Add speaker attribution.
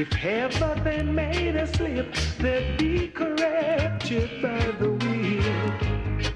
Speaker 1: If ever they made a slip, they'd be corrected by the wheel.